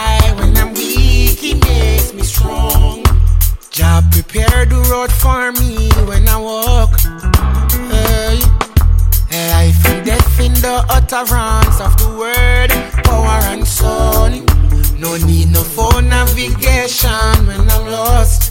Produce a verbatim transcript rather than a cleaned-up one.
high. When I'm weak, he makes me strong. Jah prepare the road for me when I walk. Hey. Life and death in the utterance of the word, power and son. No need no phone navigation when I'm lost.